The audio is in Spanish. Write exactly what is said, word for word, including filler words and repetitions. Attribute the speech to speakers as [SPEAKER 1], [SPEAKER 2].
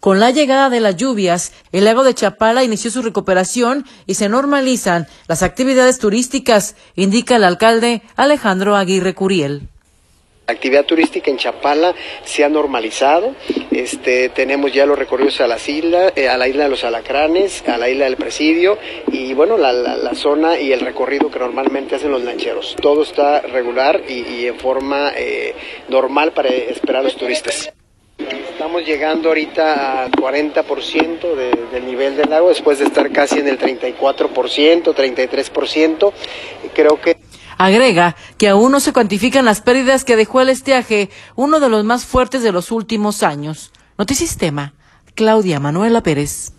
[SPEAKER 1] Con la llegada de las lluvias, el lago de Chapala inició su recuperación y se normalizan las actividades turísticas, indica el alcalde Alejandro Aguirre Curiel.
[SPEAKER 2] La actividad turística en Chapala se ha normalizado, este, tenemos ya los recorridos a las islas, eh, a la isla de los Alacranes, a la isla del Presidio y bueno, la, la, la zona y el recorrido que normalmente hacen los lancheros. Todo está regular y, y en forma eh, normal para esperar a los turistas. Estamos llegando ahorita al cuarenta por ciento de, del nivel del lago, después de estar casi en el treinta y cuatro por ciento, treinta y tres por ciento. Creo que
[SPEAKER 1] Agrega que aún no se cuantifican las pérdidas que dejó el estiaje, uno de los más fuertes de los últimos años. Notisistema, Claudia Manuela Pérez.